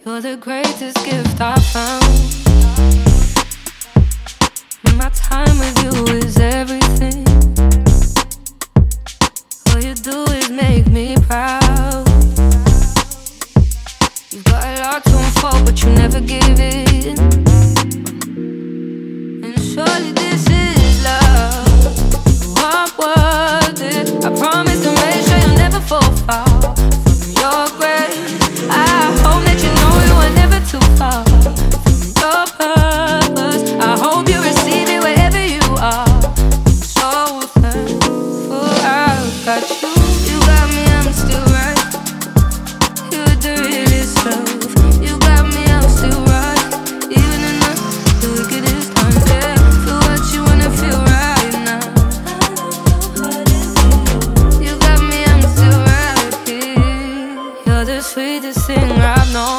You're the greatest gift I found. My time with you is everything. All you do is make me proud. You've got a lot to unfold, but you never give in. And surely this is love. What was it? I promise to make sure you'll never fall far from your grave. I hope that you know you are never too far from your purpose. I hope you receive it wherever you are. I'm so thankful I've got you. You got me, I'm still right. You're the realest love. You got me, I'm still right. Even in the wickedest times, yeah. Feel what you wanna feel right now. You got me, I'm still right here. You're the sweetest thing I've known.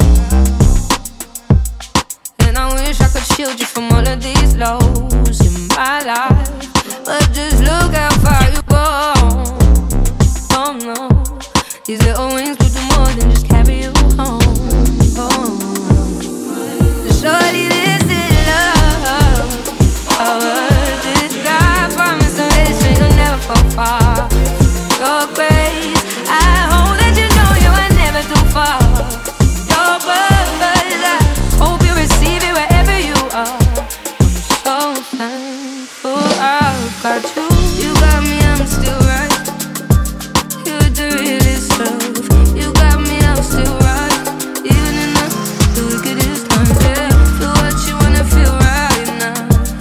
And I wish I could shield you from all of these lows in my life. But just look how far you go. Oh no, these little wings will do more than just carry you home. Oh. Surely this is love. I heard this guy promise to make sure you'll never fall far. Your grace, I hope that you know you are never too far. Your purpose, I hope you receive it wherever you are. I'm so thankful I've got you. You got me, I'm still right. You're the realest love. You got me, I'm still right. Even in the wickedest times, yeah. Feel what you wanna feel right now.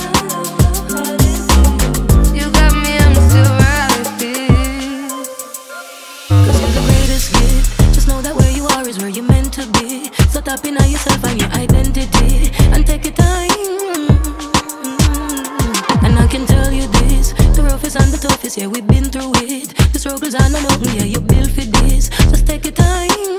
You got me, I'm still right here. 'Cause you're the greatest gift. Just know that where you are is where you're meant to be. So tap in on yourself and your identity and take your time. And I can tell you this, the roughest and the toughest, yeah, we've been through it. The struggles are not nothing, yeah, you built for this. Just take your time.